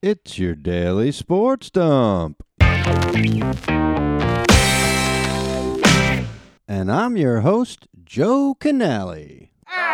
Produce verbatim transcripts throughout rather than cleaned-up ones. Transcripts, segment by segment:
It's your daily sports dump. And I'm your host, Joe Canale.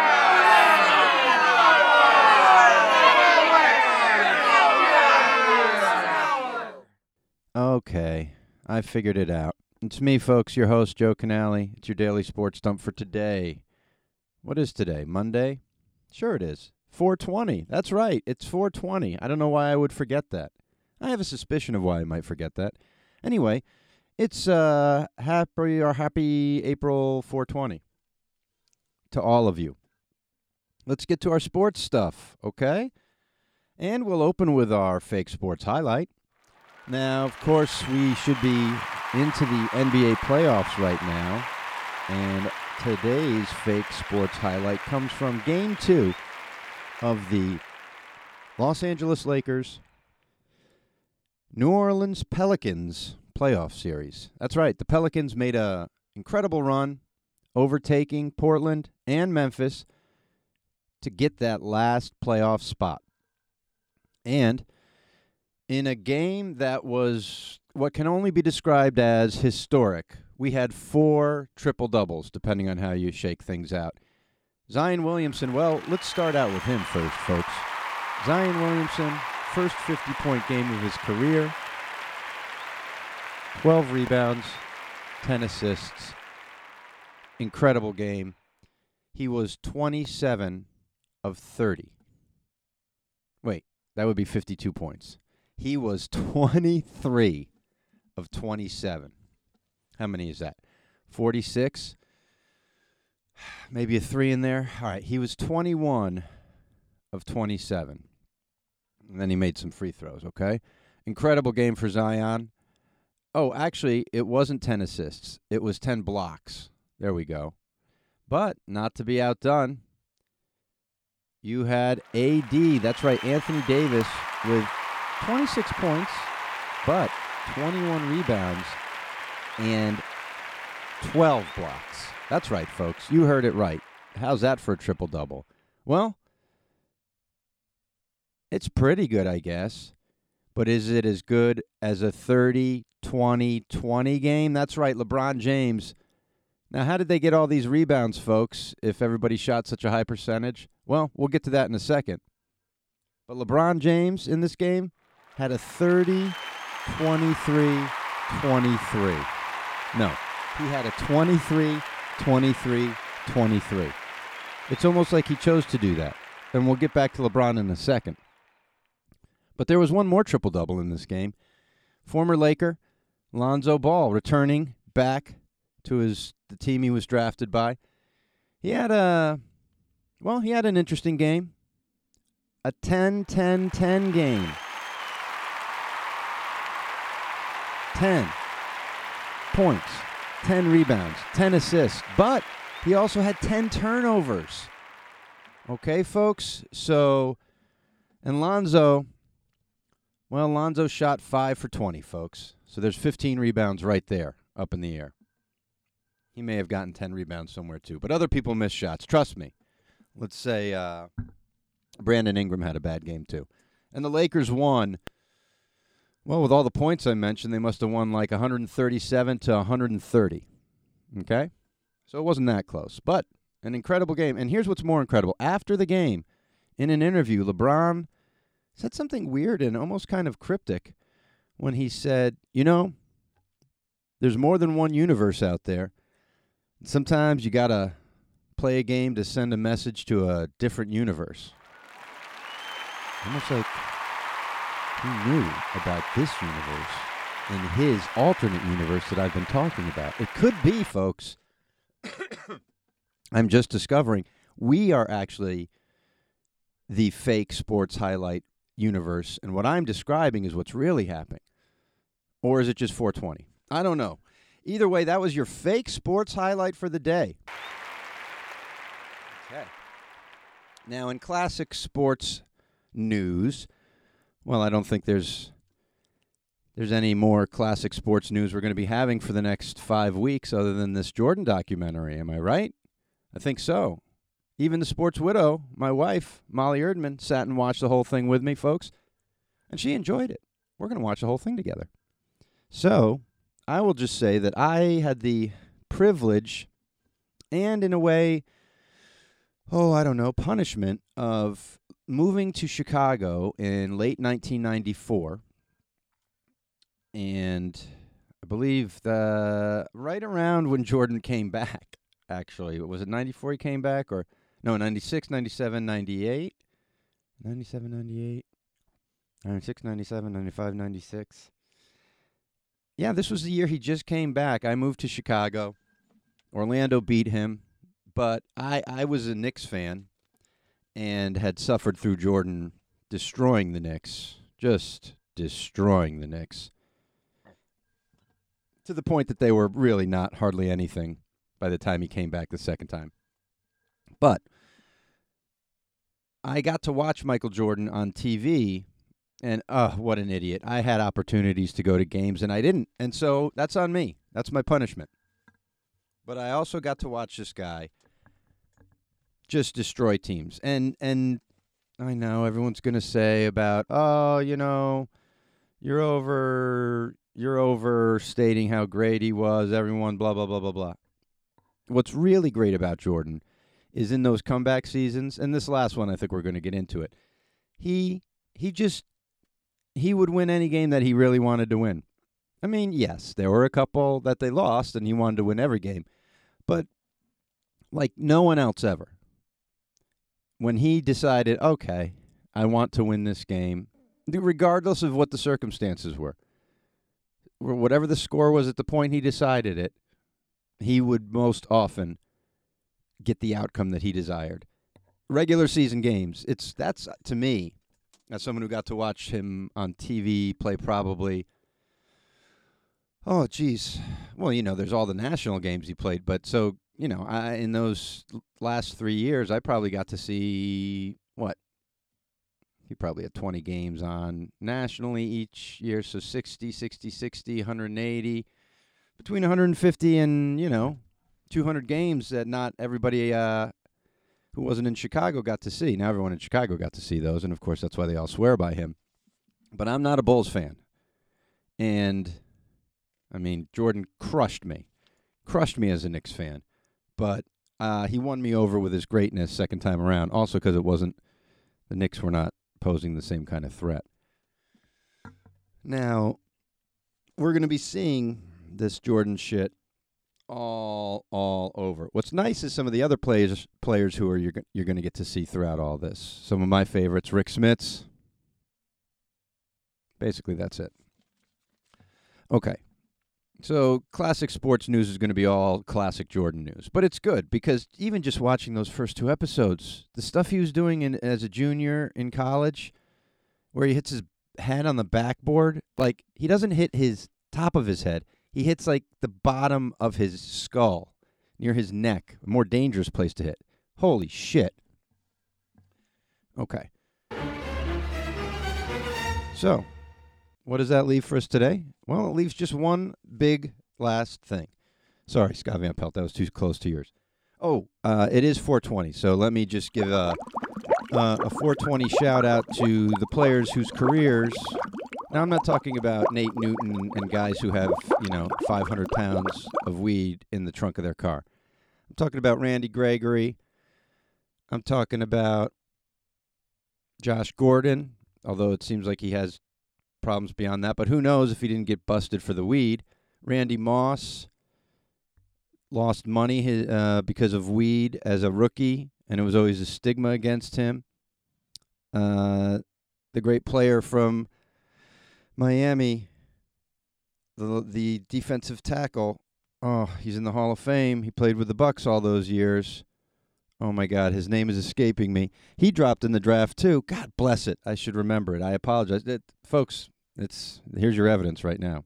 Okay, I figured it out. It's me, folks, your host, Joe Canale. It's your daily sports dump for today. What is today? Monday? Sure it is. four twenty. That's right. It's four twenty. I don't know why I would forget that. I have a suspicion of why I might forget that. Anyway, it's uh happy or happy April four twenty to all of you. Let's get to our sports stuff, okay? And we'll open with our fake sports highlight. Now, of course, we should be into the N B A playoffs right now. And today's fake sports highlight comes from Game two of the Los Angeles Lakers New Orleans Pelicans playoff series. That's right. The Pelicans made an incredible run, overtaking Portland and Memphis to get that last playoff spot. And in a game that was what can only be described as historic, we had four triple-doubles, depending on how you shake things out. Zion Williamson, well, let's start out with him first, folks. Zion Williamson, first fifty-point game of his career, twelve rebounds, ten assists. Incredible game. He was twenty-seven of thirty. Wait, that would be fifty-two points. He was twenty-three of twenty-seven. How many is that? forty-six? Maybe a three in there. All right, he was twenty-one of twenty-seven. And then he made some free throws, okay? Incredible game for Zion. Oh, actually, it wasn't ten assists. It was ten blocks. There we go. But not to be outdone, you had A D. That's right, Anthony Davis with twenty-six points, but twenty-one rebounds and twelve blocks. That's right, folks. You heard it right. How's that for a triple-double? Well, it's pretty good, I guess. But is it as good as a thirty twenty twenty game? That's right, LeBron James. Now, how did they get all these rebounds, folks, if everybody shot such a high percentage? Well, we'll get to that in a second. But LeBron James in this game had a thirty twenty-three twenty-three. No, he had a twenty-three twenty-three twenty-three. It's almost like he chose to do that. And we'll get back to LeBron in a second. But there was one more triple-double in this game. Former Laker, Lonzo Ball, returning back to his the team he was drafted by. He had a, well, he had an interesting game. A ten ten ten game. ten points, ten rebounds, ten assists, but he also had ten turnovers. Okay, folks? So, and Lonzo, well, Lonzo shot five for twenty, folks. So there's fifteen rebounds right there up in the air. He may have gotten ten rebounds somewhere too, but other people missed shots. Trust me. Let's say uh, Brandon Ingram had a bad game too. And the Lakers won. Well, with all the points I mentioned, they must have won like one thirty-seven to one thirty. Okay? So it wasn't that close. But an incredible game. And here's what's more incredible. After the game, in an interview, LeBron said something weird and almost kind of cryptic when he said, you know, there's more than one universe out there. Sometimes you got to play a game to send a message to a different universe. Almost like he knew about this universe in his alternate universe that I've been talking about. It could be, folks. I'm just discovering we are actually the fake sports highlight universe, and what I'm describing is what's really happening. Or is it just four twenty? I don't know. Either way, that was your fake sports highlight for the day. Okay. Now, in classic sports news, well, I don't think there's there's any more classic sports news we're going to be having for the next five weeks other than this Jordan documentary. Am I right? I think so. Even the sports widow, my wife, Molly Erdman, sat and watched the whole thing with me, folks. And she enjoyed it. We're going to watch the whole thing together. So I will just say that I had the privilege and, in a way, oh, I don't know, punishment of moving to Chicago in late nineteen ninety-four. And I believe the right around when Jordan came back, actually. Was it ninety-four he came back? Or no, ninety-six, ninety-seven, ninety-eight? ninety-seven, ninety-eight? ninety-six, ninety-seven, ninety-five, ninety-six. Yeah, this was the year he just came back. I moved to Chicago. Orlando beat him. But I, I was a Knicks fan and had suffered through Jordan destroying the Knicks. Just destroying the Knicks. To the point that they were really not hardly anything by the time he came back the second time. But I got to watch Michael Jordan on T V, and, oh, what an idiot. I had opportunities to go to games, and I didn't. And so that's on me. That's my punishment. But I also got to watch this guy just destroy teams. And, and I know everyone's going to say about, oh, you know, you're over... You're overstating how great he was, everyone, blah, blah, blah, blah, blah. What's really great about Jordan is in those comeback seasons, and this last one, I think we're going to get into it, he he just, he would win any game that he really wanted to win. I mean, yes, there were a couple that they lost, and he wanted to win every game. But like no one else ever. When he decided, okay, I want to win this game, regardless of what the circumstances were, whatever the score was at the point he decided it, he would most often get the outcome that he desired. Regular season games, it's that's, to me, as someone who got to watch him on T V play probably, oh, geez. Well, you know, there's all the national games he played, but so, you know, I, in those last three years, I probably got to see, what? He probably had twenty games on nationally each year, so sixty, sixty, sixty, one hundred eighty. Between one hundred fifty and, you know, two hundred games that not everybody uh, who wasn't in Chicago got to see. Now everyone in Chicago got to see those, and of course that's why they all swear by him. But I'm not a Bulls fan. And, I mean, Jordan crushed me. Crushed me as a Knicks fan. But uh, he won me over with his greatness second time around, also because it wasn't, the Knicks were not posing the same kind of threat. Now, we're going to be seeing this Jordan shit all all over. What's nice is some of the other players players who are you're you're going to get to see throughout all this. Some of my favorites, Rick Smits. Basically, that's it. Okay. So, classic sports news is going to be all classic Jordan news. But it's good because even just watching those first two episodes, the stuff he was doing in, as a junior in college, where he hits his head on the backboard, like, he doesn't hit his top of his head. He hits, like, the bottom of his skull, near his neck, a more dangerous place to hit. Holy shit. Okay. So, what does that leave for us today? Well, it leaves just one big last thing. Sorry, Scott Van Pelt, that was too close to yours. Oh, uh, it is four twenty, so let me just give a, uh, a four twenty shout-out to the players whose careers... Now, I'm not talking about Nate Newton and guys who have, you know, five hundred pounds of weed in the trunk of their car. I'm talking about Randy Gregory. I'm talking about Josh Gordon, although it seems like he has problems beyond that, but who knows if he didn't get busted for the weed. Randy Moss lost money uh, because of weed as a rookie, and it was always a stigma against him. Uh, the great player from Miami, the the defensive tackle, oh, he's in the Hall of Fame. He played with the Bucks all those years. Oh, my God, his name is escaping me. He dropped in the draft, too. God bless it. I should remember it. I apologize. It, folks, it's here's your evidence right now.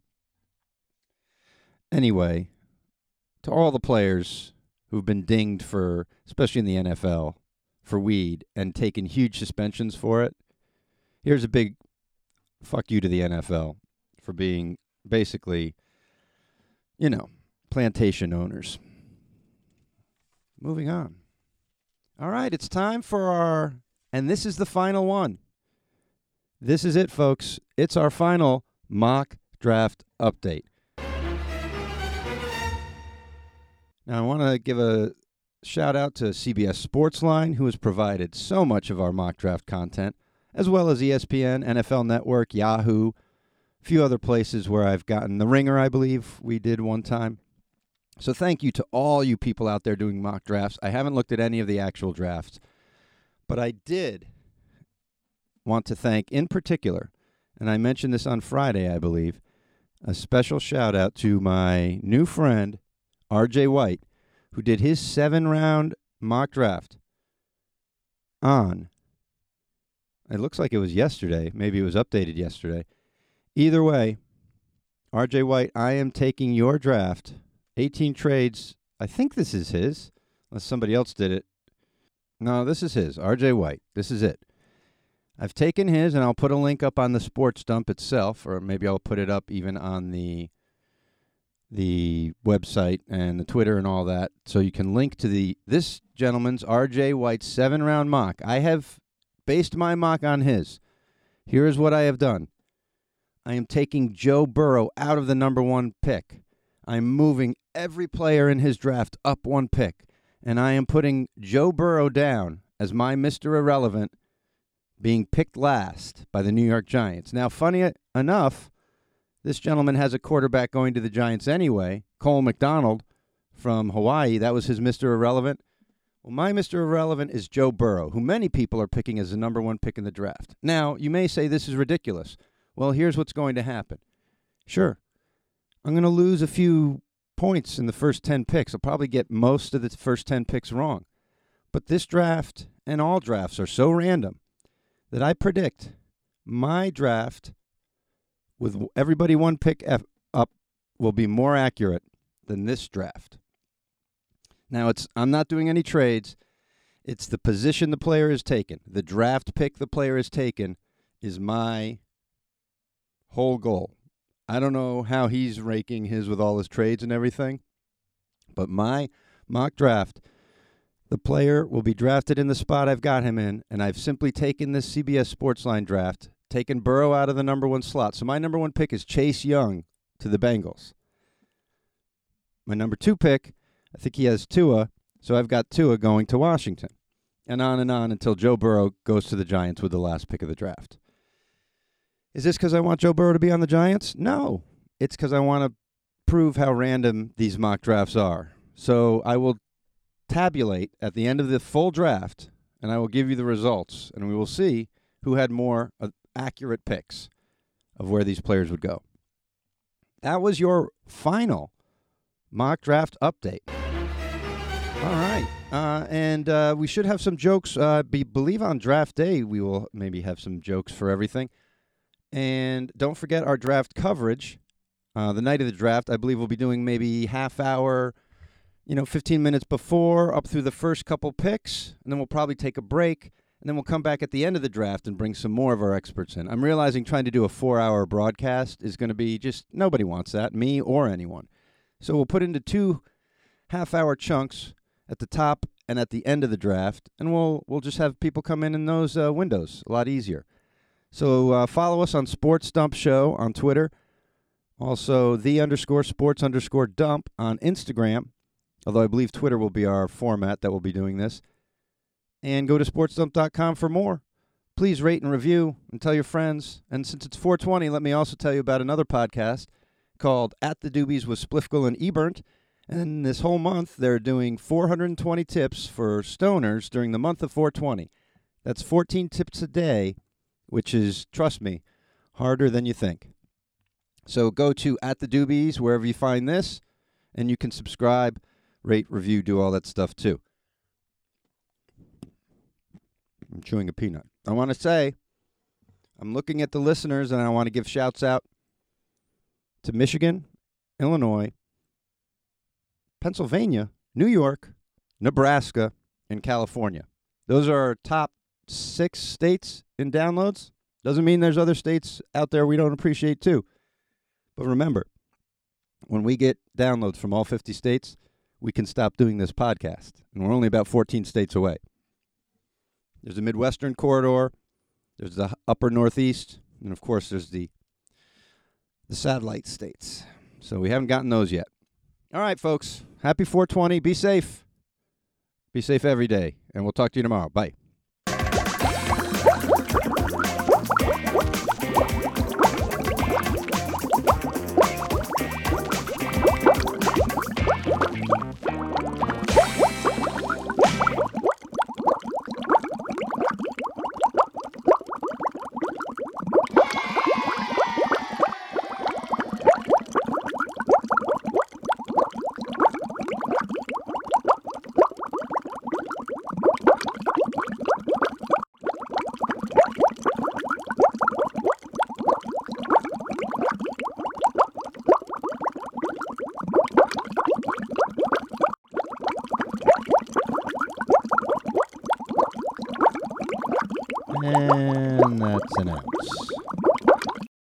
Anyway, to all the players who've been dinged for, especially in the N F L, for weed and taken huge suspensions for it, here's a big fuck you to the N F L for being basically, you know, plantation owners. Moving on. All right, it's time for our, and this is the final one. This is it, folks. It's our final mock draft update. Now, I want to give a shout out to C B S Sportsline, who has provided so much of our mock draft content, as well as E S P N, N F L Network, Yahoo, a few other places where I've gotten The Ringer, I believe we did one time. So thank you to all you people out there doing mock drafts. I haven't looked at any of the actual drafts, but I did want to thank in particular, and I mentioned this on Friday, I believe, a special shout out to my new friend, R J White, who did his seven-round mock draft on, it looks like it was yesterday, maybe it was updated yesterday. Either way, R J White, I am taking your draft, eighteen trades. I think this is his, unless somebody else did it. No, this is his, R J White. This is it. I've taken his, and I'll put a link up on the Sports Dump itself, or maybe I'll put it up even on the the website and the Twitter and all that, so you can link to the this gentleman's R J White seven-round mock. I have based my mock on his. Here is what I have done. I am taking Joe Burrow out of the number one pick. I'm moving every player in his draft up one pick, and I am putting Joe Burrow down as my Mister Irrelevant, being picked last by the New York Giants. Now, funny enough, this gentleman has a quarterback going to the Giants anyway, Cole McDonald from Hawaii. That was his Mister Irrelevant. Well, my Mister Irrelevant is Joe Burrow, who many people are picking as the number one pick in the draft. Now, you may say this is ridiculous. Well, here's what's going to happen. Sure, I'm going to lose a few points in the first ten picks. I'll probably get most of the first ten picks wrong. But this draft and all drafts are so random that I predict my draft with everybody one pick F up will be more accurate than this draft. Now, it's I'm not doing any trades. It's the position the player is taken. The draft pick the player is taken is my whole goal. I don't know how he's raking his with all his trades and everything, but my mock draft, the player will be drafted in the spot I've got him in, and I've simply taken this C B S Sportsline draft, taken Burrow out of the number one slot. So my number one pick is Chase Young to the Bengals. My number two pick, I think he has Tua, so I've got Tua going to Washington. And on and on until Joe Burrow goes to the Giants with the last pick of the draft. Is this because I want Joe Burrow to be on the Giants? No. It's because I want to prove how random these mock drafts are. So I will tabulate at the end of the full draft, and I will give you the results, and we will see who had more uh, accurate picks of where these players would go. That was your final mock draft update. All right. Uh, and uh, we should have some jokes. I uh, be, believe on draft day we will maybe have some jokes for everything. And don't forget our draft coverage. Uh, the night of the draft, I believe we'll be doing maybe half hour, you know, fifteen minutes before, up through the first couple picks. And then we'll probably take a break. And then we'll come back at the end of the draft and bring some more of our experts in. I'm realizing trying to do a four-hour broadcast is going to be just, nobody wants that, me or anyone. So we'll put into two half-hour chunks at the top and at the end of the draft, and we'll we'll just have people come in in those uh, windows a lot easier. So uh, follow us on Sports Dump Show on Twitter. Also, the underscore sports underscore dump on Instagram, although I believe Twitter will be our format that will be doing this. And go to sports dump dot com for more. Please rate and review and tell your friends. And since it's four twenty, let me also tell you about another podcast called At the Doobies with Spliffgle and Eburnt. And this whole month, they're doing four hundred twenty tips for stoners during the month of four twenty. That's fourteen tips a day, which is, trust me, harder than you think. So go to At the Doobies, wherever you find this, and you can subscribe, rate, review, do all that stuff too. I'm chewing a peanut. I want to say, I'm looking at the listeners, and I want to give shouts out to Michigan, Illinois, Pennsylvania, New York, Nebraska, and California. Those are our top six states in downloads. Doesn't mean there's other states out there we don't appreciate too. But remember, when we get downloads from all fifty states, we can stop doing this podcast. And we're only about fourteen states away. There's a Midwestern corridor, There's the upper Northeast, and of course there's the the satellite states. So we haven't gotten those yet. All right, folks. Happy four twenty. Be safe. Be safe every day, and we'll talk to you tomorrow. Bye. And that's an ounce.